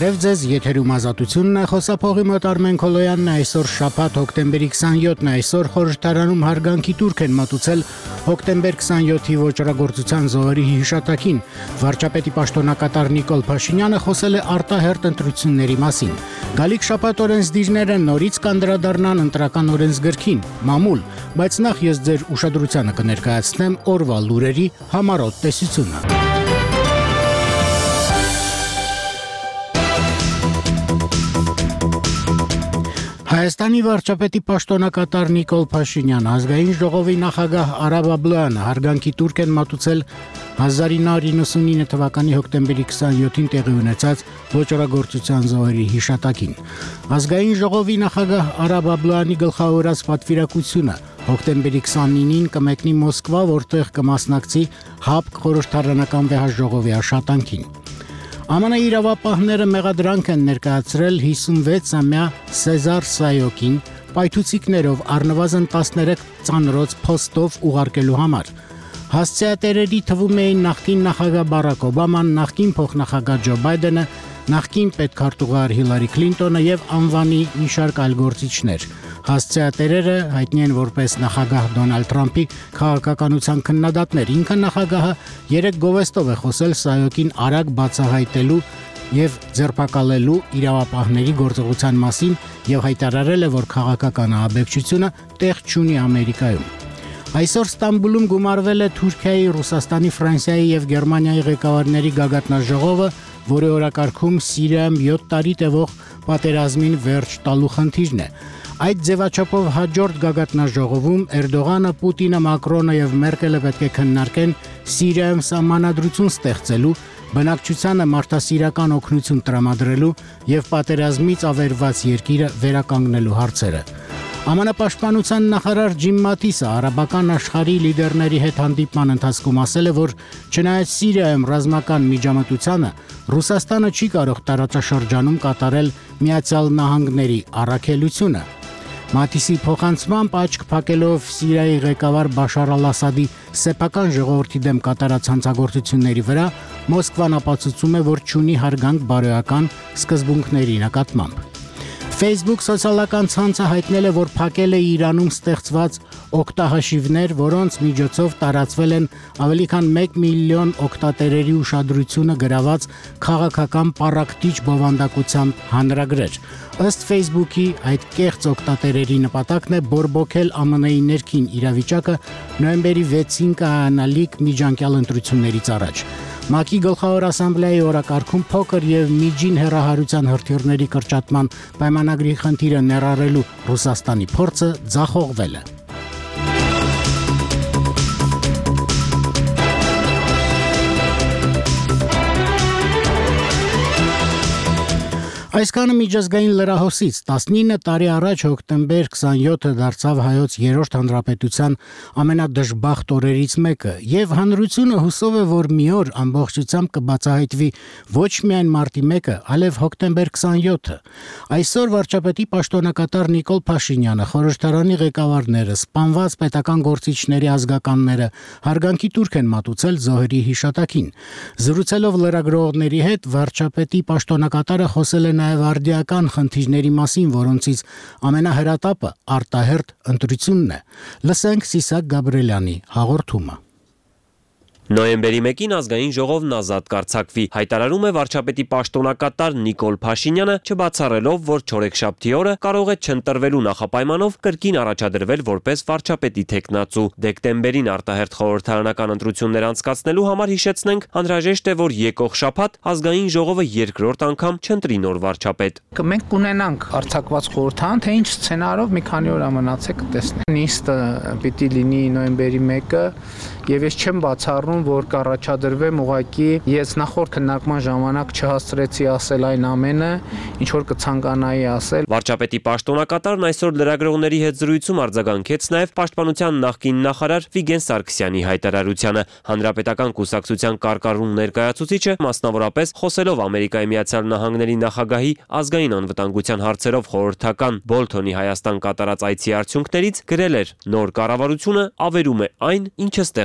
Բարև ձեզ, եթերում Ազատությունն է, խոսափողի մոտ Արմեն Քոլոյանն է, այսօր շաբաթ հոկտեմբերի 27-ն է, այսօր խորհրդարանում հարգանքի տուրք են մատուցել հոկտեմբեր 27-ի ոճրագործության զոհերի հիշատակին։ Վարչապետի պաշտոնակատար Նիկոլ Փաշինյանը խոսել է արտահերթ ընտրությունների մասին։ Գալիք շաբաթ օրենսդիրները նորից կանդրադառնան ընտրական օրենսգրքին, մամուլ, բայց նախ ես ձեր ուշադրությանը կներկայացնեմ օրվա լուրերի համառոտ տեսությունը։ Հայաստանի վարչապետի պաշտոնակատար Նիկոլ Փաշինյանը, ազգային ժողովի նախագահ Արա Բաբլոյանը հարգանքի տուրք են մատուցել 1999 թվականի հոկտեմբերի 27-ին տեղի ունեցած ոճրագործության զոհերի հիշատակին։ Ազգային ժողովի նախագահ Արա Բաբլոյանի գլխավորած պատվիրակությունը հոկտեմբերի 29-ին կմեկնի Մոսկվա, որտեղ կմասնակցի ՀԱՊԿ խորհրդարանական վեհաժողովի աշխատանքին։ ԱՄՆ իրավապահները մեղադրանք են ներկայացրել 56-ամյա Սեզար Սայոկին պայթուցիկներով առնվազն 13 ծանրոց փոստով ուղարկելու համար։ Հասցեատերերի թվում էին նախկին նախագահ Բարակ Օբաման, նախկին փոխնախագահ Ջո Բայդենը, նախկին պետքարտուղար Հիլարի Քլինտոնը եւ անվանի մի շարք այլ գործիչներ։ Հասցեատերերը հայտնի են որպես նախագահ Դոնալդ Թրամփի քաղաքականության քննադատներ։ Ինքը նախագահը 3 գովեստով է խոսել Սայոկին արագ բացահայտելու եւ ձերբակալելու իրավապահների գործողության մասին եւ հայտարարել է, որ քաղաքական ահաբեկչությունը տեղ չունի Ամերիկայում։ Այսօր Ստամբուլում գումարվել է Թուրքիայի, Ռուսաստանի, Ֆրանսիայի եւ Գերմանիայի ղեկավարների գագաթնաժողովը, որի օրակարգում Սիրիայում 7 տարի տևող պատերազմին վերջ տալու խնդիրն է։ Այդ ձևաչափով հաջորդ գագաթնաժողովում Էրդողանը, Պուտինը, Մակրոնը եւ Մերկելը պետք է քննարկեն Սիրիայում սահմանադրություն ստեղծելու, բնակչությանը մարդասիրական օգնություն տրամադրելու եւ պատերազմից ավերված երկիրը վերականգնելու հարցերը։ ԱՄՆ պաշտպանության նախարար Ջիմ Մաթիսը արաբական աշխարհի լիդերների հետ հանդիպման ընթացքում ասել է, որ չնայած Սիրիայում ռազմական միջամտությանը, Ռուսաստանը չի կարող տարածաշրջանում կատարել Միացյալ Նահանգների առաքելությունը։ Մաթիսի փոխանցմամբ աչք փակելով Սիրիայի ղեկավար Բաշար Ալ-Ասադի սեփական ժողովրդի դեմ կատարած հանցագործությունների վրա, Մոսկվան ապացուցում է, որ չունի հարգանք բարոյական սկզբունքների նկատմամբ։ Facebook սոցիալական ցանցը հայտնել է, որ փակել է Իրանում ստեղծված օգտահաշիվներ, որոնց միջոցով տարածվել են ավելի քան 1 միլիոն օգտատերերի ուշադրությունը գրաված քաղաքական պառակտիչ բովանդակությամբ հանրագրեր։ Ըստ Facebook-ի այդ կեղծ օգտատերերի նպատակն է բորբոքել ԱՄՆ-ի ներքին իրավիճակը նոյեմբերի 6-ին կայանալիք միջանկյալ ընտրություններից առաջ։ ՄԱԿ-ի գլխավոր ասամբլեայի օրակարգում փոքր եւ միջին հեռահարության հրթիռների կրճատման պայմանագրի խնդիրը ներառելու Ռուսաստանի փորձը ձախողվել է։ Այսքանը միջազգային լրահոսից 19 տարի առաջ հոկտեմբեր 27-ը դարձավ հայոց երրորդ հանրապետության ամենադժբախտ օրերից մեկը եւ հանրությունը հուսով է, որ մի օր ամբողջությամբ կբացահայտվի ոչ միայն մարտի 1-ը, այլև հոկտեմբեր 27-ը։ Այսօր վարչապետի պաշտոնակատար Նիկոլ Փաշինյանը, խորհրդարանի ղեկավարները, սպանված պետական գործիչների ազգականները հարգանքի տուրք են մատուցել զոհերի հիշատակին։ Զրուցելով լրագրողների հետ վարչապետի պաշտոնակատարը խոսել է նաև արդիական խնդիրների մասին, որոնցից ամենահրատապը արտահերթ ընտրությունն է։ Լսենք Սիսակ Գաբրելյանի հաղորդումը։ Նոյեմբերի 1-ին ազգային ժողովն ազատ կարձակվի, հայտարարում է վարչապետի պաշտոնակատար Նիկոլ Փաշինյանը, չբացառելով, որ չորեքշաբթի օրը կարող է չընտրվելու նախապայմանով կրկին առաջադրվել որպես վարչապետի թեկնածու։ Դեկտեմբերին արտահերթ խորհրդարանական ընտրություններ անցկացնելու համար հիշեցնենք, անհրաժեշտ է, որ եկող շաբաթ ազգային ժողովը երկրորդ անգամ չընտրի նոր վարչապետ։ Մենք կունենանք արձակված խորհրդարան, թե ինչ սցենարով մի քանի օր մնացեք կտեսնենք։ Նիստը պիտի լինի նոյեմբերի 1-ը, եւ ես չեմ բացառում, որ կառաջադրվեմ ուղղակի ես նախորդ քննարկման ժամանակ չհասցրեցի ասել այն ամենը, ինչ որ կցանկանայի ասել։ Վարչապետի պաշտոնակատարն այսօր լրագրողների հետ զրույցում արձագանքեց նաև պաշտպանության նախկին նախարար Վիգեն Սարգսյանի հայտարարությանը։ Հանրապետական կուսակցության կարկառուն ներկայացուցիչը մասնավորապես խոսելով Ամերիկայի Միացյալ Նահանգների նախագահի ազգային անվտանգության հարցերով խորհրդական Բոլթոնի Հայաստան կատարած այցի արդյունքներից գրել էր. նոր կառավարությունը ավերում է այն, ինչը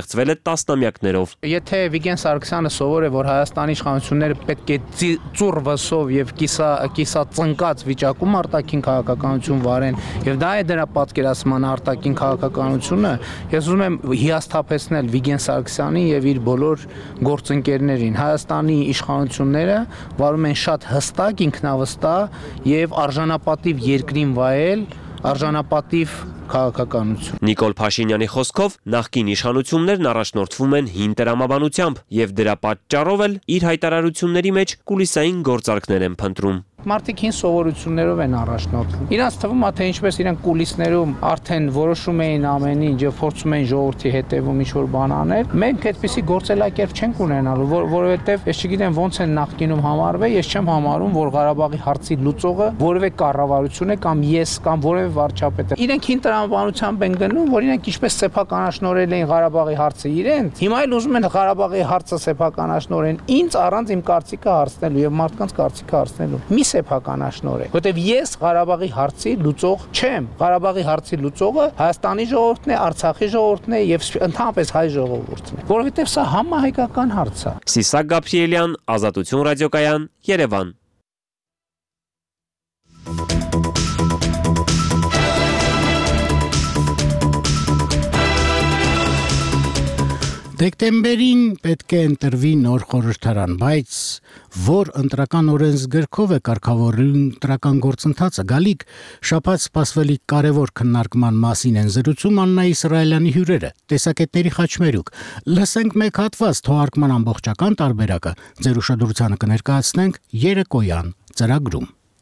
ստեղծվել է տասնամյակներով։ Եթե Վիգեն Սարգսյանը սովոր է, որ Հայաստանի իշխանությունները պետք է ծուռ վսով եւ կիսածնկած վիճակում արտաքին քաղաքականություն վարեն, եւ դա է դրա պատկերացման արտաքին քաղաքականությունը, ես ուզում եմ հիասթափեցնել Վիգեն Սարգսյանին եւ իր բոլոր գործընկերներին։ Հայաստանի իշխանությունները վարում են շատ հստակ, ինքնավստահ եւ արժանապատիվ երկրին վայել, արժանապատիվ քաղաքականություն։ Նիկոլ Փաշինյանի խոսքով նախկին իշխանություններն առաջնորդվում են հին տրամաբանությամբ եւ դրա պատճառով էլ իր հայտարարությունների մեջ կուլիսային գործարքներ են փնտրում։ Մարդիկ հին սովորություններով են առաջնորդվում։ Իրանց թվում է, թե ինչպես իրենք կուլիսներում արդեն որոշում էին ամեն ինչ եւ փորձում էին ժողովրդի հետևում ինչ-որ բան անել։ Մենք այդպիսի գործելակերպ չենք ունենալու, որովհետեւ ես չգիտեմ ոնց են նախկինում համարվել, ես չեմ համարում, որ Ղարաբաղի հարցի լուծողը որևէ կառավարություն է կամ ես կամ որևէ վարչապետ է։ Իրենք հին տրամաբանությամբ են գնում, որ իրենք ինչպես սեփականաշնորհել էին Ղարաբաղի հարցը իրենց, հիմա էլ ուզում են Ղարաբաղի հարցը սեփականաշնորհեն ինձ առանց իմ կարծիքը հարցնելու եւ մարդկանց կարծիքը հարցնելու։ Մի սեփականաշնոր է, որտեվ ես Ղարաբաղի հարցի լուծող չեմ։ Ղարաբաղի հարցի լուծողը Հայաստանի ժողովուրդն է, Արցախի ժողովուրդն է եւ ընդհանրապես հայ ժողովուրդն է, որովհետեւ սա համահայկական հարց է։ Սիսակ Գաբրիելյան, Ազատություն ռադիոկայան, Երևան։ Դեկտեմբերին պետք է ընտրվի նոր խորհրդարան, բայց որ ընտրական օրենսգրքով է կարգավորվում ընտրական գործընթացը, գալիք շաբաթ սպասվելիք կարևոր քննարկման մասին են զրուցում Աննա Իսրայելյանի հյուրերը, տեսակետների խաչմերուկ։ Լսենք մեկ հատված թողարկման ամբողջական տարբերակը, ձեր ուշադրությանը կներկայացնենք երեկոյան ծրագրում։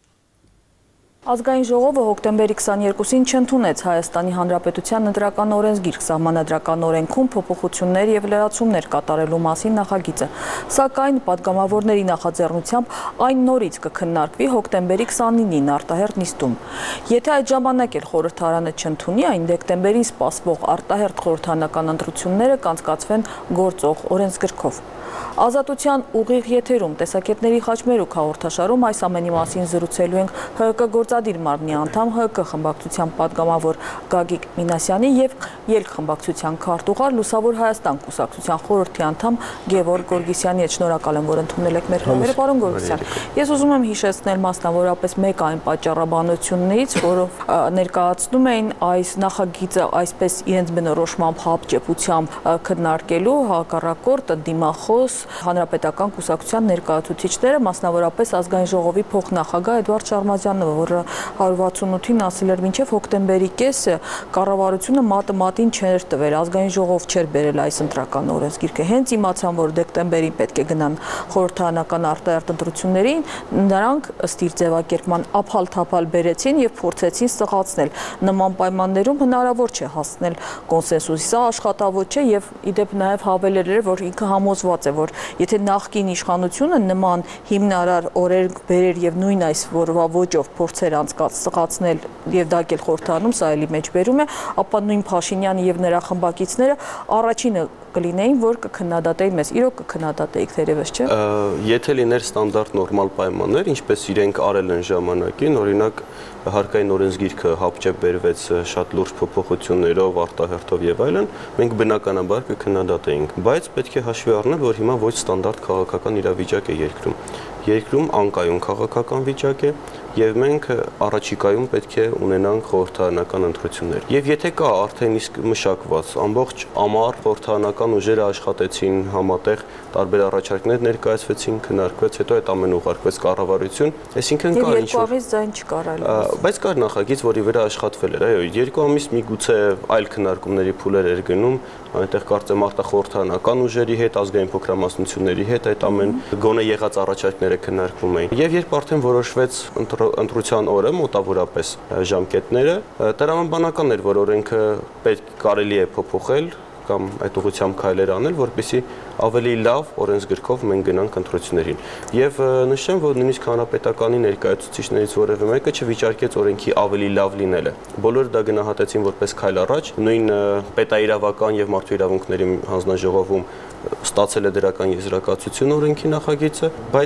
Ազգային ժողովը հոկտեմբերի 22-ին չընդունեց Հայաստանի Հանրապետության ընտրական օրենսգիրք սահմանադրական օրենքում փոփոխություններ եւ լրացումներ կատարելու մասին նախագիծը, սակայն падգամավորների նախաձեռնությամբ այն նորից կքննարկվի հոկտեմբերի 29-ին արտահերթ նիստում։ Եթե այդ ժամանակ էլ խորհրդարանը չընդունի այն, դեկտեմբերին սպասվող արտահերթ խորհրդարանական ընտրությունները կանցկացվեն գործող օրենսգրքով։ Ազատության ուղիղ եթերում տեսակետների խաչմերուկ հաղորդաշարում այս ամենի մասին զրուցելու ենք ՀԿ գործադիր մարմնի անդամ ՀԿ խմբակցության падգամավոր Գագիկ Մինասյանի եւ ԵԼՔ խմբակցության քարտուղար Լուսավոր Հայաստան կուսակցության խորհրդի անդամ Գևորգ Գորգիսյանի հետ շնորհակալ եմ, որ ընդունել եք մեր հրավերը, պարոն Գորգիսյան։ Ես ուզում եմ հիշեցնել մասնավորապես մեկ այն պատճառաբանություններից, որով ներկայացնում էին այս նախագիծը այսպես իրենց բնորոշմամբ հապճեպությամբ քննարկելու հակառակորդ դիմախոս Հանրապետական կուսակցության ներկայացուցիչները, մասնավորապես ազգային ժողովի փոխնախագահ Էդվարդ Շարմազյանը, որը 168-ին ասել էր մինչև հոկտեմբերի կեսը կառավարությունը մատը մատին չէր տվել, ազգային ժողով չէր բերել այս ընտրական օրենսգիրքը։ Հենց իմացան, որ դեկտեմբերին պետք է գնան խորհրդարանական արտահերթ ընտրություններին, նրանք ըստ իր ձևակերպման ափալ-թափալ բերեցին եւ փորձեցին սղացնել։ Նման պայմաններում հնարավոր չէ հասնել կոնսենսուսի, սա աշխատավոճ չէ եւ իդեպ նաեւ հավելել էր, որ ինքը համոզված է, որ եթե նախկին իշխանությունը նման հիմնարար օրենք բերեր եւ նույն այս որվա ոճով փորձեր անցկացնել եւ դակել խորհրդարանում, սա էլի մեջ բերում է, ապա նույն Փաշինյանը եւ նրա խմբակիցները առաջինը կլինեին, որ կքննադատեին մեզ, իրոք կքննադատեիք թերևս, չէ՞։ Եթե լիներ ստանդարտ նորմալ պայմաններ, ինչպես իրենք արել են ժամանակին, օրինակ հարկային օրենսգիրքը հապճեպ բերվեց շատ լուրջ փոփոխություններով, արտահերթով եւ այլն, մենք բնականաբար կքննադատեինք, բայց պետք է հաշվի առնել, որ հիմա ոչ ստանդարտ քաղաքական իրավիճակ է երկրում։ Երկրում անկայուն քաղաքական վիճակ է եւ մենք առաջիկայում պետք է ունենանք խորհրդարանական ընտրություններ։ Եվ եթե կա արդեն իսկ մշակված ամբողջ ամառ խորհրդարանական ուժերը աշխատեցին համատեղ, տարբեր առաջարկներ ներկայացվեցին, քննարկվեց, հետո այդ ամենը ուղարկվեց կառավարություն, այսինքն կար ինչ-որ ամիս ձայն չկար այլ։ Բայց կար նախագիծ, որի վրա աշխատվել էր, այո, 2 ամիս միգուցե այլ քննարկումների փուլեր էր գնում, այնտեղ կարծեմ արտախորհրդարանական ուժերի հետ, ազգային փոքրամասնությունների հետ այդ ամեն գոնե եղած առաջարկները քննարկվում էին։ Եվ երբ արդեն որոշվեց ընտրության օրը, մոտավորապես ժամկետները, տրամաբանական էր, որ օրենքը պետք կարելի է փոփոխել կամ այդ ուղղությամբ քայլեր անել, որպեսզի ավելի լավ օրենսգրքով մենք գնանք ընտրություններին։ Եվ նշեմ, որ նույնիսկ հանրապետականի ներկայացուցիչներից որևէ մեկը չվիճարկեց օրենքի ավելի լավ լինելը։ Բոլորը դա գնահատեցին որպես քայլ առաջ, նույն պետաիրավական եւ մարդու իրավունքների հանձնաժողովում ստացել է դրական եզրակացություն օրենքի նախագիծը, բայց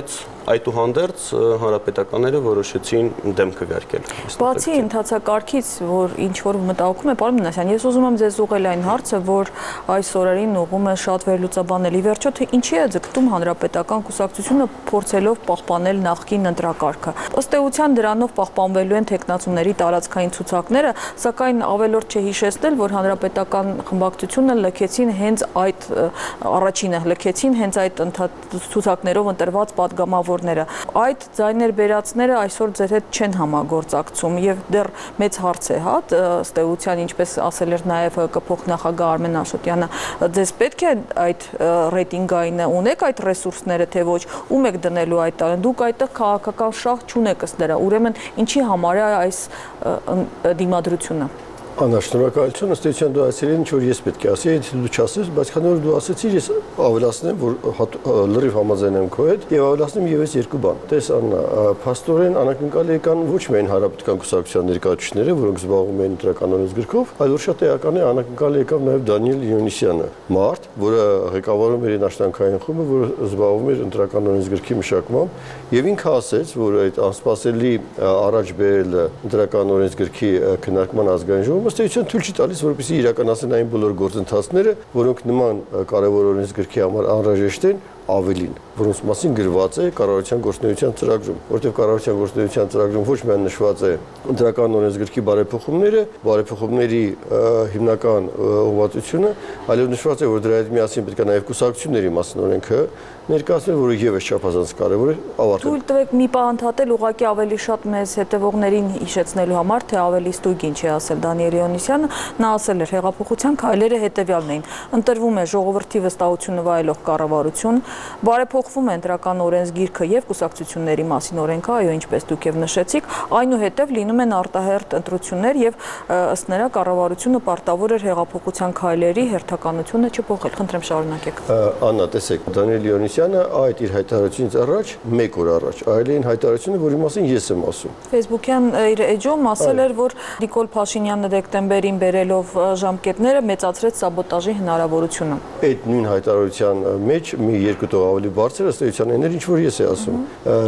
այդուհանդերձ հանրապետականները որոշեցին դեմ քվեարկել։ Բացի ընթացակարգից, որ ինչ որ մտահոգում է, պարոն Մինասյան, ես ուզում եմ ձեզ ուղղել այն հարցը, որ այս օրերին ուղղում է շատ վերլուծաբանել։ Ի վերջո, թե ինչի է ձգտում հանրապետական կուսակցությունը փորձելով պահպանել նախկին ընտրակարգը։ Ըստ էության դրանով պահպանվելու են թեկնածուների տարածքային ցուցակները, սակայն ավելորդ չէ հիշեցնել, որ հանրապետական խմբակցությունը լքեցին հենց այդ առաջինը, լքեցին հենց այդ ցուցակներով ընտրված падգամավորները։ Այդ ձայներ բերածները այսօր ձեր հետ չեն համագործակցում եւ դեռ մեծ հարց է, հա, ըստ էության, ինչպես ասել էր նաեւ փոխնախագահ Արմեն Աշոտյանը, ձեզ պետք է այդ ռեյտինգային ունեք այդ ռեսուրսները, թե ոչ, ում եք դնելու այդ տանը, դուք այդտեղ քաղաքական շահ չունեք ըստ դրա, ուրեմն ինչի համար է այս դիմադրությունը։ Անա, շնորհակալություն, ըստ էության դու ասել ինչ որ ես պետք է ասեի, եթե դու չասես, բայց քանի որ դու ասեցիր, ես ավելացնեմ, որ լրիվ համաձայն եմ քո հետ եւ ավելացնեմ եւս երկու բան։ Տես Աննա, փաստորեն անակնկալի եկան ոչ միայն հանրապետական կուսակցության ներկայացուցիչները, որոնք զբաղվում են ընտրական օրենսգրքով, այլ որ շատ էական է անակնկալի եկավ նաեւ Դանիել Իոնիսյանը, մարդ, որը ղեկավարում էր Երաշտանքային խումբը, որը զբաղվում էր ընտրական օրենսգրքի մշակմամբ, եւ ինքը ասեց, որ այդ անսպասելի առաջ բերել ընտրական օրենսգրքի քննարկման ազգային ժողովը ըստ էության թույլ չի տալիս, որպեսզի իրականացնեն այն բոլոր գործընթացները, որոնք նման կարևոր օրենսգրքի համար անհրաժեշտ են, ավելին, որոնց մասին գրված է կառավարության գործունեության ծրագրում, որտեղ կառավարության գործունեության ծրագրում ոչ միայն նշված է ընտրական օրենսգրքի բարեփոխումների հիմնական ուղղվածությունը, այլև նշված է, որ դրա հետ միասին պետք է նաև կուսակցությունների մասին օրենքը ներկայացնել, որը եւս չափազանց կարևոր է ավարտել։ Թույլ տվեք մի բան ընդհատել ուղղակի ավելի շատ մեզ հետևողներին հիշեցնելու համար, թե ավելի ստույգ ինչ է ասել Դանիել Իոնիսյանը, նա ասել էր հեղափոխության քայլերը հետևյալն էին. ընտրվում է ժողովրդի վստահությունը վայելող կառավարություն, բարեփոխվում է ընտրական օրենսգիրքը եւ կուսակցությունների մասին օրենքը, այո, ինչպես դուք եւ նշեցիք, այնուհետեւ լինում են արտահերթ ընտրություններ եւ ըստ նրա կառավարությունը պարտավոր էր հեղափոխության քայլերի հերթականությունը չփոխել։ Խնդրեմ շարունակեք։ Աննա, տեսեք, Դանիել Իոնիսյանը այդ իր հայտարարությունից առաջ, մեկ օր առաջ, այլ այն հայտարարությունը, որի մասին ես եմ ասում։ Facebook-յան իր էջում ասել էր, որ Նիկոլ Փաշինյանը դեկտեմբերին բերելով ժամկետները մեծացրեց սաբոտաժի հնարավորությունը։ Այդ նույն հայտարարության մեջ մի երկու տող ավելի բարձր ըստ էության այն էր, ինչ որ ես եմ ասում։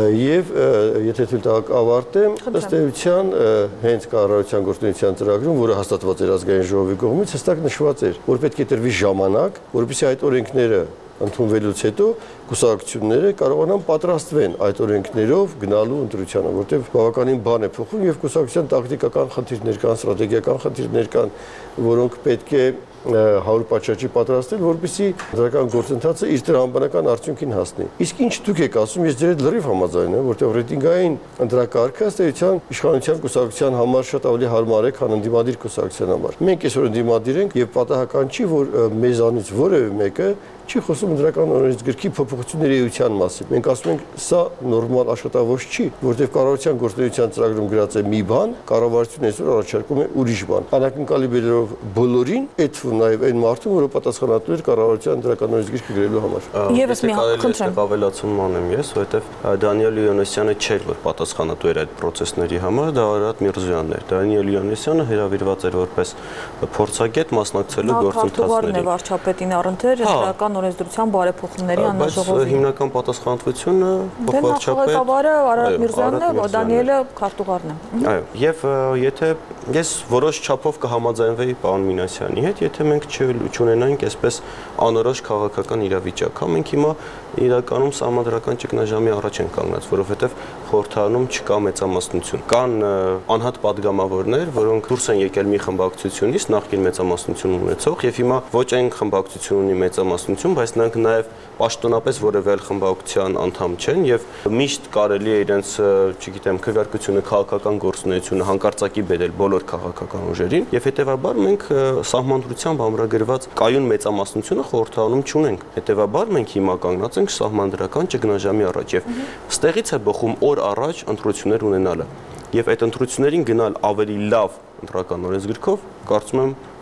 Եվ եթե թույլ տաք ավարտեմ, ըստ էության հենց կառավարության գործունեության ծրագրում, որը հաստատված էր ազգային ժողովի կողմից, հստակ նշված էր, որ պետք է տրվի ժամանակ, որովհետեւ այդ օրենքները ընդունվելուց հետո կուսակցությունները կարողանան պատրաստվեն այդ օրենքներով գնալու ընտրությանը, որտեղ բավականին բան է փոխում եւ կուսակցության տակտիկական խնդիրներ կան, ստրատեգիական խնդիրներ կան, որոնք պետք է 100 պատշաճի պատրաստել, որպեսզի դրական գործընթացը իր տրամաբանական արդյունքին հասնի։ Իսկ ինչ դուք եք ասում, ես ձեր հետ լրիվ համաձայն եմ, որտեղ ռեյտինգային ընտրակարգը ըստ էության իշխանության կուսակցության համար շատ ավելի հարմար է, քան ընդդիմադիր կուսակցության համար։ Մենք այսօր ընդդիմադիր ենք եւ պատահական չի, որ մեզանից որևէ մեկը չի խոսում ընտրական օրենսգրքի փոփոխությունների էության մասին։ Մենք ասում ենք, սա նորմալ աշխատավոց չի, որտեղ կառավարության գործունեության ծրագրում գրած է մի բան, կառավարությունը այսօր առաջարկում է ուրիշ բան։ Անակնկալի բերելով բոլորին, այդ նաև այն մարդուն, որը պատասխանատու էր կառավարության ընտրական օրենսգիրքը գրելու համար։ Եվս մի խնդրեմ ավելացում անեմ ես, որովհետև Դանիել Իոնիսյանը չէր, որ պատասխանատու էր այդ process-ների համար, դա Արարատ Միրզոյանն էր։ Դանիել Իոնիսյանը հրավիրված էր որպես փորձագետ մասնակցելու գործընթացներին։ Նա վարչապետին առընթեր ընտրական օրենսդրության բարեփոխումների աննաժողովի։ Հիմնական պատասխանատվությունը փոխվարչապետ ղեկավարը Արարատ Միրզոյանն է, Դանիելը քարտուղարն է։ Այո, եւ եթե ես որոշ չափով կհամաձայնվեի պարոն Մինասյանի հետ, եթե մենք չունենայինք այսպես անորոշ քաղաքական իրավիճակ, հա մենք հիմա իրականում սահմանադրական ճգնաժամի առաջ են կանգնած, որովհետև խորհրդարանում չկա մեծամասնություն։ Կան անհատ падգամավորներ, որոնք դուրս են եկել մի խմբակցությունից, նախկին մեծամասնություն ունեցող, եւ հիմա ոչ այն խմբակցություն ունի մեծամասնություն, բայց նրանք նաեւ պաշտոնապես որևէ այլ խմբակցության անդամ չեն եւ միշտ կարելի է իրենց, չգիտեմ, քվեարկությունը, քաղաքական գործունեությունը հանկարծակի բերել բոլոր քաղաքական ուժերին եւ հետեւաբար մենք սահմանադրությամբ ամրագրված կայուն մեծամասնությունը խորհրդարանում չունենք։ Հետեւաբար մենք հիմա կանգնած ենք սահմանադրական ճգնաժամի առաջ եւ ստեղից է բխում օր առաջ ընտրություններ ունենալը եւ այդ ընտրություններին գնալ ավելի լավ ընտրական օրենսգրքով կարծում եմ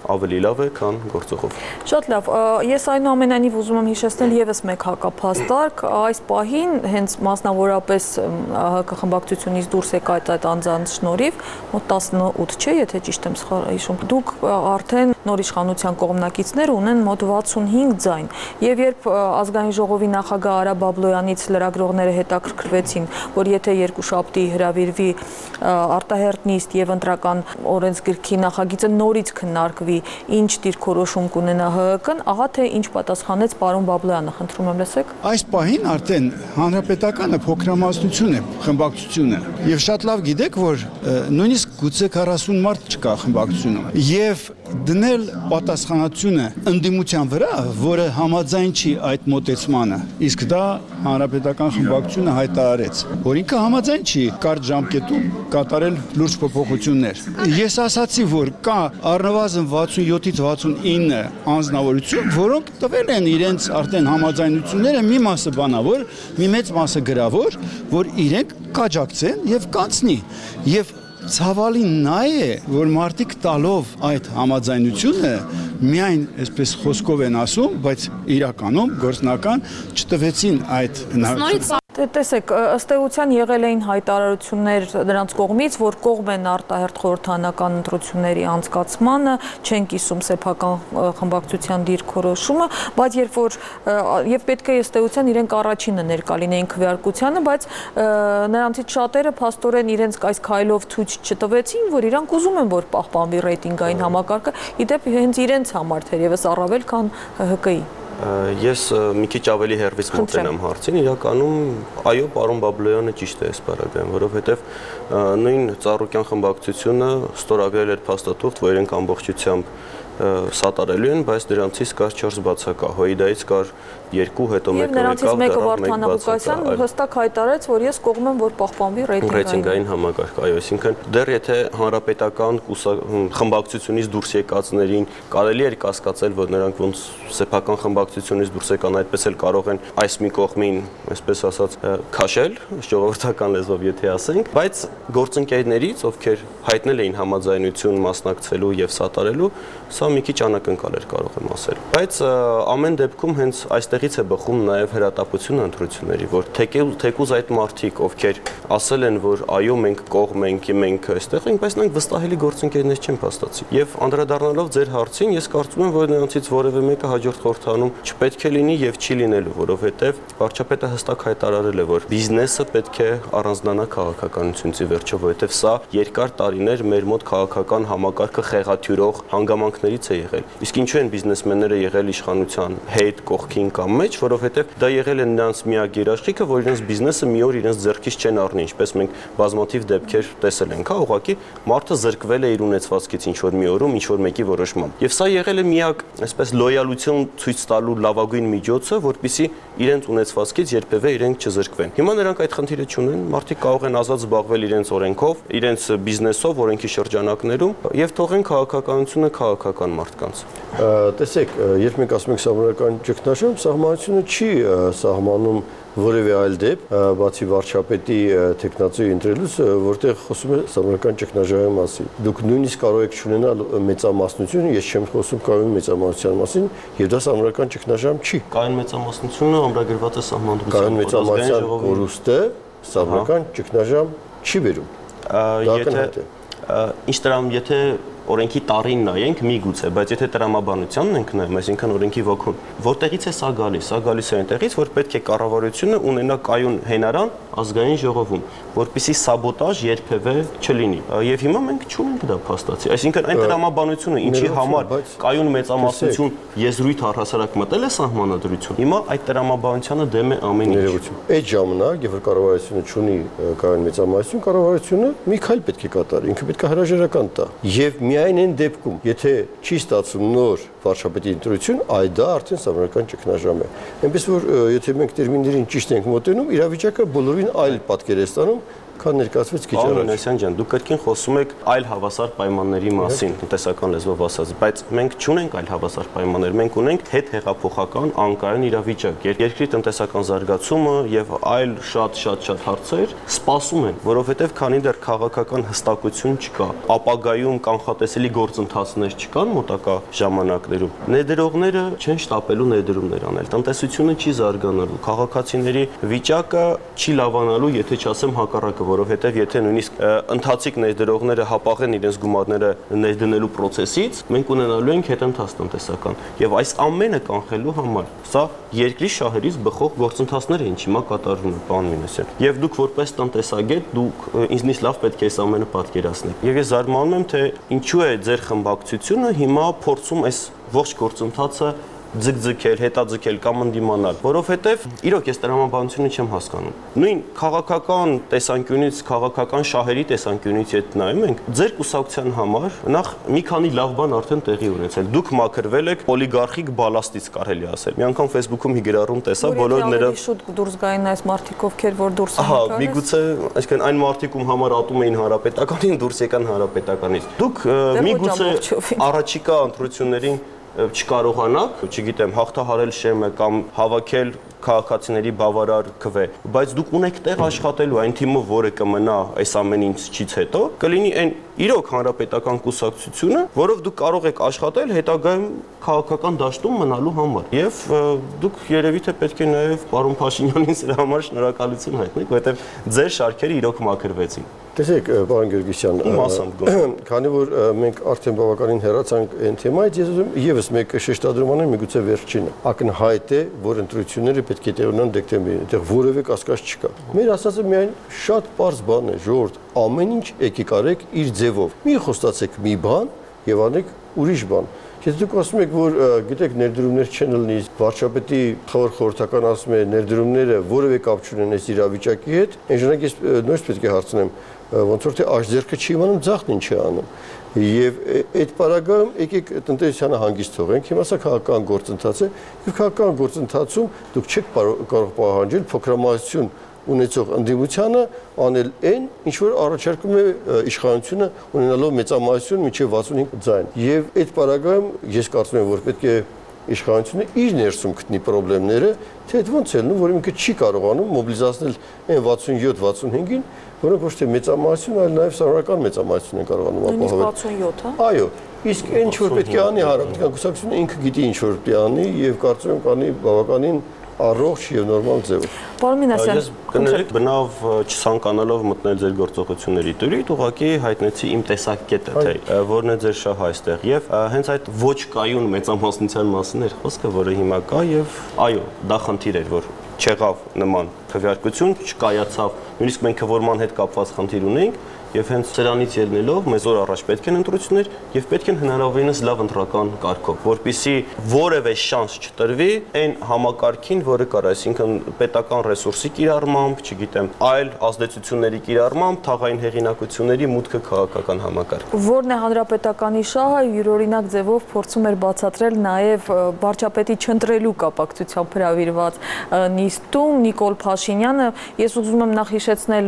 ավելի լավ է, քան գործողով։ Շատ լավ, ես այնուամենայնիվ ուզում եմ հիշեցնել եւս մեկ հակափաստարկ, այս պահին հենց մասնավորապես ՀԿ խմբակցությունից դուրս եկած այդ անձանց շնորհիվ մոտ 18 չէ, եթե ճիշտ եմ հիշում, դուք արդեն նոր իշխանության կողմնակիցներ ունեն մոտ 65 ձայն, եւ երբ ազգային ժողովի նախագահ Արա Բաբլոյանից լրագրողները հետաքրքրվեցին, որ եթե երկուշաբթի հրավիրվի արտահերտ նիստ եւ ընտրական օրենսգրքի նախագիծը նորից քննարկվի, ինչ դիրքորոշում կունենա ՀՀԿ-ն, ահա թե ինչ պատասխանեց պարոն Բաբլոյանը, խնդրում եմ լսեք։ Այս պահին արդեն հանրապետականը փոքրամասնություն է խմբակցությունը եւ շատ լավ գիտեք, որ նույնիսկ գուցե 40 մարդ չկա խմբակցությունում եւ դնել պատասխանատվությունը ընդդիմության վրա, որը համաձայն չի այդ մոտեցմանը, իսկ դա հանրապետական խմբակցությունը հայտարարեց, որ ինքը համաձայն չի կարճ ժամկետում կատարել լուրջ փոփոխություններ։ Ես ասացի, որ կա առնվազն 67-ից 69 անձնավորություն, որոնք տվել են իրենց արդեն համաձայնությունները, մի մասը բանավոր, մի մեծ մասը գրավոր, որ իրենք կաջակցեն եւ կանցնի։ Եվ ցավալին նա է, որ մարդիկ տալով այդ համաձայնությունը միայն այսպես խոսքով են ասում, բայց իրականում գործնական չտվեցին այդ հնարավորությունը։ Տեսեք, ըստ էության եղել էին հայտարարություններ նրանց կողմից, որ կողմ են արտահերթ խորհրդարանական ընտրությունների անցկացմանը, չեն կիսում սեփական խմբակցության դիրքորոշումը, բայց երբ որ եւ պետք է ըստ էության իրենք առաջինը ներկա լինեին քվեարկությանը, բայց նրանցից շատերը փաստորեն իրենց այս քայլով ցույց չտվեցին, որ իրանք ուզում են, որ պահպանվի ռեյտինգային համակարգը, իդեպ հենց իրենց համար թերևս առավել քան ՀՀԿ-ի։ Ես մի քիչ ավելի հեռվից մոտենամ հարցին, իրականում այո, պարոն Բաբլոյանը ճիշտ է այս բaragայում, որովհետև նույն Ծառուկյան խմբակցությունը ստորագրել էր փաստաթուղթ, որ իրենք ամբողջությամբ սատարելու են, բայց դրանցից կար 4 բացակա, Հոիդայից կար 2, հետո մեկը նրանցից մեկը Վարդան Ղուկասյան հստակ հայտարարեց, որ ես կողմ եմ, որ պահպանվի ռեյտինգային համակարգ, այո, այսինքն դեռ եթե հանրապետական խմբակցությունից դուրս եկածներին կարելի էր կասկածել, որ նրանք ոնց սեփական խմբակցությունից դուրս եկան, այդպես էլ կարող են այս մի կողմին, այսպես ասած, քաշել, ժողովրդական լեզվով եթե ասենք, բայց գործընկերներից, ովքեր հայտնել էին համաձայնություն մասնակցելու եւ սատարելու, սա մի քիչ անակնկալ էր կարող եմ ասել։ Բայց ամեն դեպքում հենց այստեղից է բխում նաև հրատապությունը ընտրությունների, որ թեկուզ այդ մարդիկ, ովքեր ասել են, որ այո, մենք կողմ ենք, մենք այստեղ ենք, բայց նրանք վստահելի գործընկերներ չեն փաստացի։ Եվ անդրադառնալով ձեր հարցին, ես կարծում եմ, որ նրանցից որևէ մեկը հաջորդ խորհրդանում չպետք է լինի եւ չի լինելու, որովհետեւ վարչապետը հստակ հայտարարել է, որ բիզնեսը պետք է առանձնանա քաղաքականությունից ի վերջո, որովհետեւ սա երկար տարիներ մեր մոտ քաղաքական համակարգը խեղաթյուրող հանգամանքներից է եղել։ Իսկ ինչու են բիզնեսմենները եղել իշխանության հետ կողքին կամ մեջ, որովհետև դա եղել է նրանց միակ երաշխիքը, որ իրենց բիզնեսը մի օր իրենց ձեռքից չեն առնի, ինչպես մենք բազմաթիվ դեպքեր տեսել ենք, հա, ուղղակի մարդը զրկվել է իր ունեցվածքից ինչ որ մի օրում, ինչ որ մեկի որոշմամբ։ Եվ սա եղել է միակ, այսպես լոյալություն ցույց տալու լավագույն միջոցը, որպեսզի իրենց ունեցվածքից երբևէ իրենք չզրկվեն։ Հիմա նրանք այդ խնդիրը չունեն, մարդիկ կարող են ազատ զբաղվել իրենց օրենքով, իրենց բիզնեսով, օրենքի շրջանակներում եւ թողեն քաղաքականությունը քաղաքական մարդկանց։ Տեսեք, երբ մենք ասում ենք սահմանական ճգնաժամ, սահմանությունը չի սահմանում որևէ այլ դեպք, բացի վարչապետի տեխնացուի ընտրելուց, որտեղ խոսում է սահմանական ճգնաժամի մասին։ Դուք նույնիսկ կարող եք չունենալ մեծամասնություն, ես չեմ խոսում կայուն մեծամասնության մասին, եւ դա սահմանական ճգնաժամ չի։ Կայուն մեծամասնությունը ամրագրված է սահմանադրությամբ։ Կայուն մեծամասնության կորուստը սահմանական ճգնաժամ չի բերում։ Ինչ տրամ, եթե օրենքի տարին նայենք, միգուցե, բայց եթե տրամաբանությանն ենք նայում, այսինքն օրենքի ոգուն, որտեղից է սա գալիս է այնտեղից, որ պետք է կառավարությունը ունենա կայուն հենարան ազգային ժողովում, որպեսզի սաբոտաժ երբևէ չլինի։ Եվ հիմա մենք չունենք դա փաստացի։ Այսինքն այն տրամաբանությունը, ինչի համար կայուն մեծամասնություն եզրույթ առհասարակ մտել է սահմանադրություն, հիմա այդ տրամաբանությանը դեմ է ամեն ինչ։ Այդ ժամանակ, երբ կառավարությունը ունի կայուն մեծամասնություն, կառավարությունը մի քայլ պետք է կատարի, ինքը պետք է հրաժարական տա։ Եվ միայն այն դեպքում, եթե չի ստացվում նոր վարչապետի ընտրություն, այդ դա արդեն սահմանական ճգնաժամ է։ Այնպես որ եթե մենք տերմիններին ճիշտ ենք մոտենում, իրավիճակը բոլորին այլ պատկեր է ստանում, քան ներկայացվեց քիչ Պարոն առաջ։ Անասյան ջան, դուք կրկին խոսում եք այլ հավասար պայմանների մասին, տնտեսական լեզվով ասած, բայց մենք չունենք այլ հավասար պայմաններ, մենք ունենք հետհեղափոխական անկայուն իրավիճակ։ Երկրի տնտեսական զարգացումը եւ այլ շատ հարցեր սպասում են, որովհետեւ քանի դեռ քաղաքական հստակություն չկա, ապագայում կանխատեսելի գործընթացներ չկան մոտակա ժամանակներում, ներդրողները չեն շտապելու ներդրումներ անել, տնտեսությունը չի զարգանալու, քաղաքացիների վիճակը չի լավանալու, եթե չասեմ հակառակը, որովհետև եթե նույնիսկ ընթացիկ ներդրողները հապաղեն իրենց գումարները ներդնելու process-ից, մենք ունենալու ենք հետընթաց տնտեսական։ Եվ այս ամենը կանխելու համար սա երկրի շահերից բխող գործընթացներ են հիմա կատարվում է, պարոն Մինասյան։ Եվ դուք որպես տնտեսագետ դուք ինձնից լավ պետք է այս ամենը պատկերացնեք։ Եվ ես զարմանում եմ, թե ինչու է ձեր խմբակցությունը հիմա փորձում այս ողջ գործընթացը ձգձգել, հետաձգել կամ ընդդիմանալ, որովհետև իրոք ես տրամաբանությունը չեմ հասկանում։ Նույն քաղաքական տեսանկյունից, քաղաքական շահերի տեսանկյունից եթե նայում ենք, ձեր կուսակցության համար նախ մի քանի լավ բան արդեն տեղի ունեցել։ Դուք մաքրվել եք օլիգարխիկ բալաստից, կարելի ասել։ Մի անգամ Facebook-ում մի գրառում տեսա, բոլոր նրանց շուտ դուրս գային այս մարդիկ, ովքեր որ դուրս են եկել։ Ահա, միգուցե, այսինքն այն մարդիկ ում համար ատում էին հանրապետականին, դուրս եկան հանրապետականից։ Դուք միգուցե առաջիկա ընտրություններին չկարողանաք, չգիտեմ, հաղթահարել շեմը կամ հավաքել քաղաքացիների բավարար քվե, բայց դուք ունեք տեղ աշխատելու այն թիմը, որը կմնա այս ամեն ինչից հետո, կլինի այն իրոք հանրապետական կուսակցությունը, որով դուք կարող եք աշխատել հետագայում քաղաքական դաշտում մնալու համար։ Եվ դուք երևի թե պետք է նաև պարոն Փաշինյանին սրա համար շնորհակալություն հայտնեք, որովհետև ձեր շարքերը իրոք մաքրվեցին։ Տեսեք, պարոն Գեորգիսյան, քանի որ մենք արդեն բավականին հեռացանք այն թեմայից, ես ուզում եւս մեկը շեշտադրում անեմ, միգուցե վերջինը։ Ակնհայտ է, որ ընտրությունները պետք է տեղ ունենան դեկտեմբերին, այդտեղ որևէ կասկած չկա։ Մեր ասածը միայն շատ པարզ բան է, ժողովուրդ, ամեն ինչ եկեք արեք իր ձևով։ Մի խոստացեք մի բան եւ անեք ուրիշ բան։ Եթե դուք ասում եք, որ գիտեք ներդրումներ չեն լինի, վարչապետի խորհրդական ասում է ներդրումները որևէ կապ չունեն այս իրավիճակի հետ, այն ժամանակ ես նույնիսկ պետք է հարցնեմ, ոնց որ թե աշձերքը չի իմանում, ձախն ինչ է անում։ Եվ այդ պարագայում եկեք տնտեսությանը հանգիստ թողենք, հիմա սա քաղաքական գործընթաց է, եւ քաղաքական գործընթացում դուք չեք կարող պահանջել փոքրամասնություն ունեցող ընդդիմությանը անել այն, ինչ որ առաջարկում է իշխանությունը ունենալով մեծամասնություն մինչև 65 ձայն։ Եվ այդ պարագայում ես կարծում եմ, որ պետք է իշխանությունը իր ներսում գտնի խնդիրները, թե այդ ոնց է լինում, որ ինքը չի կարողանում մոբիլիզացնել այն 67-65-ին, որոնք ոչ թե մեծամասնություն, այլ նաև սովորական մեծամասնություն են կարողանում ապահովել։ Նույնիսկ 67, հա։ Այո, իսկ ինչ որ պետք է անի հանրապետական կուսակցությունը ինքը գիտի ինչ որ պետք է անի եւ կարծում եմ կանի բավականին առողջ եւ նորմալ ձևով։ Պարոն Մինասյան, ես կներեք բնավ չցանկանալով մտնել ձեր գործողությունների դուրս, ուղղակի հայտնեցի իմ տեսակետը, թե որն է ձեր շահը այստեղ եւ հենց այդ ոչ կայուն մեծամասնության մասին էր խոսքը, որը հիմա կա եւ այո, դա խնդիր էր, որ չեղավ նման քվեարկություն, չկայացավ, նույնիսկ մենք քվորման հետ կապված խնդիր ունենք եւ հենց սրանից ելնելով մեզ օր առաջ պետք են ընտրություններ եւ պետք են հնարավորինս լավ ընտրական կարգով, որպեսզի որևէ շանս չտրվի այն համակարգին, որը կար, այսինքն պետական ռեսուրսի կիրառմամբ, չգիտեմ, այլ ազդեցությունների կիրառմամբ, թաղային հեղինակությունների մուտքը քաղաքական համակարգ։ Որն է հանրապետականի շահը, յուրօրինակ ձևով փորձում էր բացատրել նաեւ վարչապետի չընտրելու կապակցությամբ հրավիրված նիստում Նիկոլ Փաշինյանը։ Ես ուզում եմ նախ հիշեցնել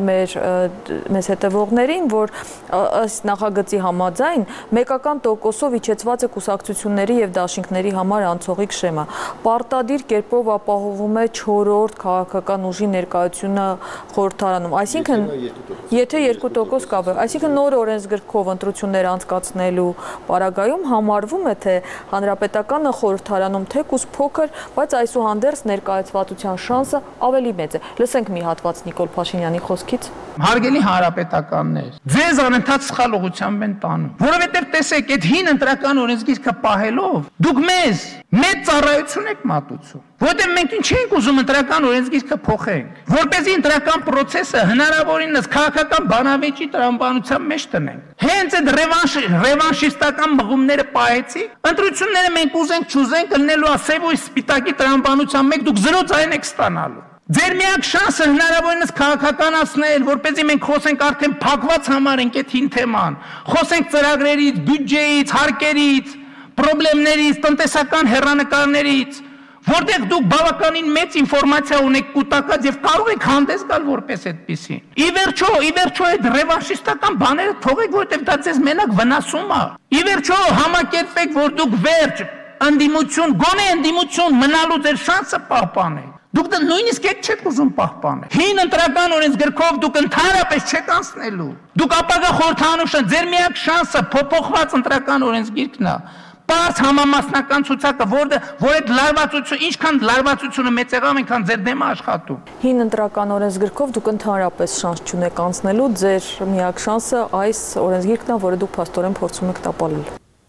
մեզ հետևողներին, որ ըստ նախագծի համաձայն մեկական տոկոսով իջեցված է կուսակցությունների եւ դաշինքների համար անցողիկ շեմը։ Պարտադիր կերպով ապահովում է 4-րդ քաղաքական ուժի ներկայությունը խորհրդարանում, այսինքն եթե 2% կավե, այսինքն նոր օրենսգրքով ընտրություններ անցկացնելու պարագայում համարվում է, թե հանրապետականը խորհրդարանում թեկուզ փոքր, բայց այսուհանդերձ ներկայացվածության շանսը ավելի մեծ է։ Լսենք մի հատված Նիկոլ Փաշինյանի խոսքից։ Հարգելի հանրապետականներ, ձեզ անընդհատ սխալ ուղղությամբ են տանում, որովհետև տեսեք, այդ հին ընտրական օրենսգիրքը պահելով դուք մեզ մեծ ծառայություն եք մատուցում, որովհետև մենք ինչ ենք ուզում ընտրական օրենսգիրքը փոխենք, որպեսզի ընտրական process-ը հնարավորինս քաղաքական բանավեճի տրամաբանության մեջ տնենք։ Հենց այդ ռևանշիստական մղումները պահեցի, ընտրությունները մենք ուզենք չուզենք լինելու է սև ու սպիտակի տրամաբանության մեջ դուք 0 ձայն եք ստանալու։ Ձեր միակ շանսը հնարավորինս քաղաքականացնել, որպեսզի մենք խոսենք արդեն փակված համարենք այդ հին թեման, խոսենք ծրագրերից, բյուջեից, հարկերից, խնդիրներից, տնտեսական հեռանկարներից, որտեղ դուք բավականին մեծ ինֆորմացիա ունեք կուտակած եւ կարող եք հանդես գալ որպես այդպեսի։ Ի վերջո այդ ռևանշիստական բաները թողեք, որտեղ դա ձեզ մենակ վնասում է։ Ի վերջո համակերպեք, որ դուք վերջ գոնե ընդդիմություն մնալու ձեր շանսը պահպանեք։ Դուք դա նույնիսկ այդ չեք ուզում պահպանել։ Հին ընտրական օրենսգրքով դուք ընդհանրապես չեք անցնելու։ Դուք ապագա խորհրդանշան, ձեր միակ շանսը փոփոխված ընտրական օրենսգիրքն է։ Պարզ համամասնական ցուցակը, որ այդ լարվածությունը, ինչքան լարվածությունը մեծ եղավ, այնքան ձեր դեմը աշխատում։ Հին ընտրական օրենսգրքով դուք ընդհանրապես շանս չունեք անցնելու, ձեր միակ շանսը այս օրենսգիրքն է, որը դուք փաստորեն փորձում եք տապալել։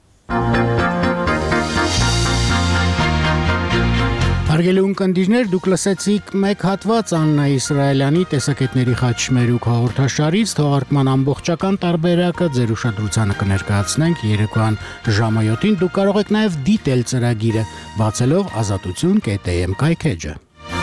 Հարգելի ունկնդիրներ, դուք լսեցիք մեկ հատված Աննա Իսրայելյանի տեսակետների խաչմերուկ հաղորդաշարից, թողարկման ամբողջական տարբերակը ձեր ուշադրությանը կներկայացնենք երեկոյան ժամը 7-ին։ Դուք կարող եք նաև դիտել ծրագիրը, բացելով azatutun.am կայքեջը։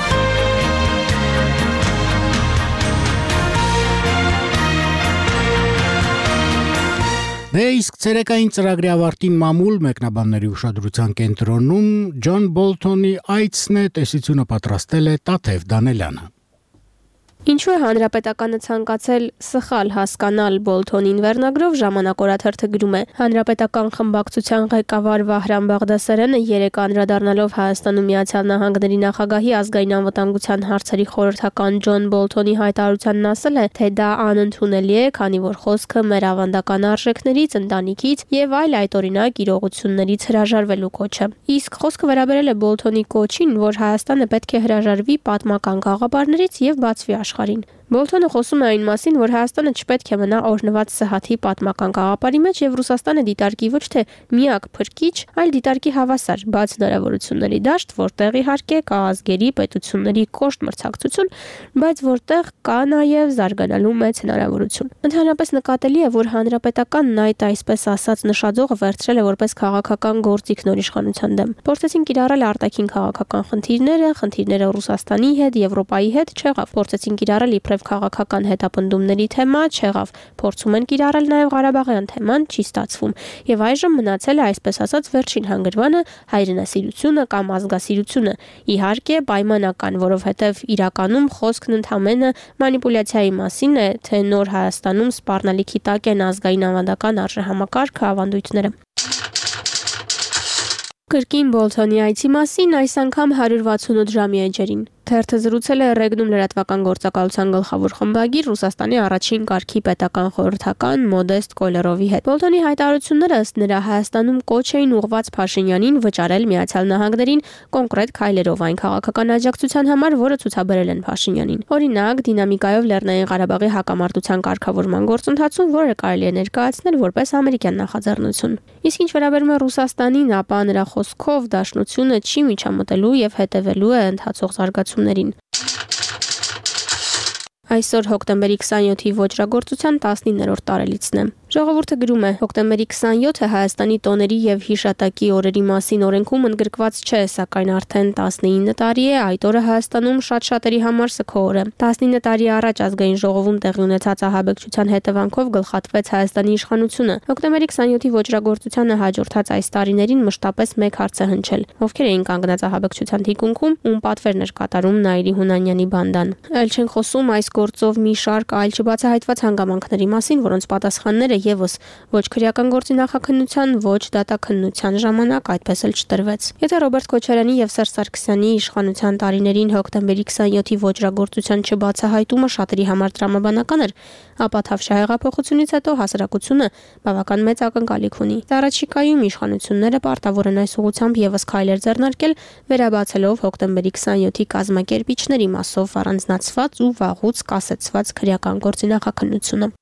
Դե իսկ ցերեկային ծրագրի ավարտին մամուլ մեկնաբանների ուշադրության կենտրոնում Ջոն Բոլթոնի այցն է, տեսությունը պատրաստել է Տաթև Դանելյանը։ Ինչու է հանրապետականը ցանկացել սխալ հասկանալ Բոլթոնին վերնագրով ժամանակորաթերթը գրում է. Հանրապետական խմբակցության ղեկավար Վահրամ Բաղդասարյանը երեկ անդրադառնալով Հայաստանում Միացյալ Նահանգների նախագահի ազգային անվտանգության հարցերի խորհրդական Ջոն Բոլթոնի հայտարարությանն ասել է, թե դա անընդունելի է, քանի որ խոսքը մեր ավանդական արժեքներից, ընտանիքից եւ այլ այդօրինակ իրողություններից հրաժարվելու կոչ է։ Իսկ խոսքը վերաբերել է Բոլթոնի կոչին, որ Հայաստանը պետք է հրաժարվի պատմական գաղափարներից եւ բացվի աշխարհին։ Բոլթոնը խոսում է այն մասին, որ Հայաստանը չպետք է մնա օրհնված Սահաթի պատմական գաղափարի մեջ եւ Ռուսաստանը դիտարկի ոչ թե միակ փրկիչ, այլ դիտարկի հավասար, բաց հնարավորությունների դաշտ, որտեղ իհարկե կա ազգերի, պետությունների կոշտ մրցակցություն, բայց որտեղ կա նաեւ զարգանալու մեծ հնարավորություն։ Ընդհանրապես նկատելի է, որ հանրապետականն այդ այսպես ասած նշաձողը վերցրել է որպես քաղաքական գործիք նոր իշխանության դեմ։ Փորձեցին կիրառել արտաքին քաղաքական խնդիրները Ռուսաստանի հետ, Եվրոպայի հետ չեղավ։ Փորձեցին կիրառել իբրև քաղաքական հետապնդումների թեմա չեղավ, փորձում են կիրառել նաև Ղարաբաղյան թեման, չի ստացվում։ Եվ այժմ մնացել է այսպես ասած վերջին հանգրվանը հայրենասիրությունը կամ ազգասիրությունը։ Իհարկե պայմանական, որովհետև իրականում խոսքն ընդհանրապես մանիպուլյացիայի մասին է, թե նոր Հայաստանում սպառնալիքի տակ են ազգային ավանդական արժեհամակարգը, ավանդույթները։ Կրկին Բոլթոնի այցի մասին այս անգամ 168 ժամի էջերին։ Թերթը զրուցել է Ռեգնում լրատվական գործակալության գլխավոր խմբագիր Ռուսաստանի առաջին կարգի պետական խորհրդական Մոդեստ Կոլերովի հետ։ Բոլթոնի հայտարարությունները ըստ նրա Հայաստանում կոչ էին ուղղված Փաշինյանին վճարել Միացյալ Նահանգներին կոնկրետ քայլերով այն քաղաքական աջակցության համար, որը ցուցաբերել են Փաշինյանին։ Օրինակ, դինամիկայով Լեռնային Ղարաբաղի հակամարտության կարգավորման գործընթացում, որը կարելի է ներկայացնել որպես ամերիկյան նախաձեռնություն։ Իսկ ինչ վերաբերում է Ռուսաստանին, ապա նրա խոսքով դաշնությունը չի միջամտելու եւ հետևելու է ընթացող զարգացումներին։ Այսօր հոկտեմբերի 27-ի ոճրագործության 19-րդ տարելիցն է։ Ժողովուրդը գրում է. հոկտեմբերի 27-ը Հայաստանի տոների եւ հիշատակի օրերի մասին օրենքում ընդգրկված չէ, սակայն արդեն 19 տարի է այդ օրը Հայաստանում շատ-շատերի համար սգո օր է։ 19 տարի առաջ ազգային ժողովում տեղի ունեցած ահաբեկչության հետևանքով գլխատվեց Հայաստանի իշխանությունը։ Հոկտեմբերի 27-ի ոճրագործությանը հաջորդած այս տարիներին մշտապես մեկ հարց է հնչել. ովքեր էին կանգնած ահաբեկչության թիկունքում, ում պատվերն էր կատարում Նաիրի Հունանյանի բանդան։ Այլ չենք խոսում այս գործով մի շարք այլ չբացահայտված հանգամանքների մասին, որոնց պատասխանները եւս ոչ քրեական գործի նախաքննության, ոչ դատաքննության ժամանակ այդպես էլ չտրվեց։ Եթե Ռոբերտ Քոչարյանի եւ Սերժ Սարգսյանի իշխանության տարիներին հոկտեմբերի 27-ի ոճրագործության չբացահայտումը շատերի համար տրամաբանական էր, ապա Թավշյա հեղափոխությունից հետո հասարակությունը բավական մեծ ակնկալիք ունի։ Առաջիկայում իշխանությունները պարտավոր են այս ուղղությամբ եւս քայլեր ձեռնարկել, վերաբացելով հոկտեմբերի 27-ի կազմակերպիչների մասով առանձնացված ու վաղուց կասեցված քրեական գործի նախաքննությունը։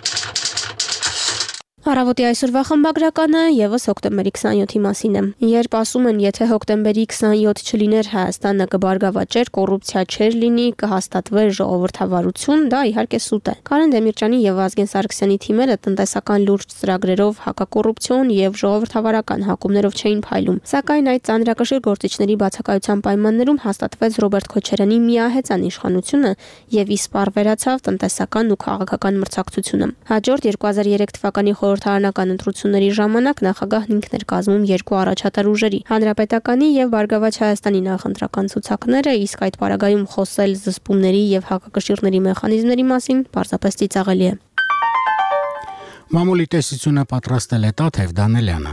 Առավոտի այսօրվա խմբագրականը եւս հոկտեմբերի 27-ի մասին է։ Երբ ասում են, եթե հոկտեմբերի 27 չլիներ, Հայաստանը կբարգավաճեր, կոռուպցիա չէր լինի, կհաստատվեր ժողովրդավարություն, դա իհարկե սուտ է։ Կարեն Դեմիրճյանի եւ Վազգեն Սարգսյանի թիմերը տնտեսական լուրջ ծրագրերով, հակակոռուպցիոն եւ ժողովրդավարական հակումներով չէին փայլում։ Սակայն այդ ծանրակշիռ գործիչների բացակայության պայմաններում հաստատվեց Ռոբերտ Քոչարյանի միահեծան իշխանությունը եւ իսպառ վերացավ տնտեսական ու քաղաքական մրցակցությունը։ Հաջորդ 2003 թվականի խորհրդարանական ընտրությունների ժամանակ նախագահն ինքն էր կազմում երկու առաջատար ուժերի՝ Հանրապետականի եւ Բարգավաճ Հայաստանի նախընտրական ցուցակները, իսկ այդ պարագայում խոսել զսպումների եւ հակակշիռների մեխանիզմների մասին պարզապես ծիծաղելի է։ Մամուլի տեսությունը պատրաստել է Տաթև Դանելյանը։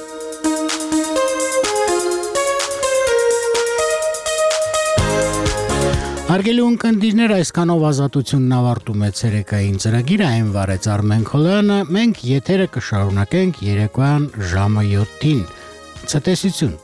Հարգելի ունկնդիրներ, այսքանով ազատությունն ավարտում է ցերեկային ծրագիրը, այն վարեց Արմեն Խոլյանը, մենք եթերը կշարունակենք երեկոյան ժամը 7-ին։ Ցտեսություն։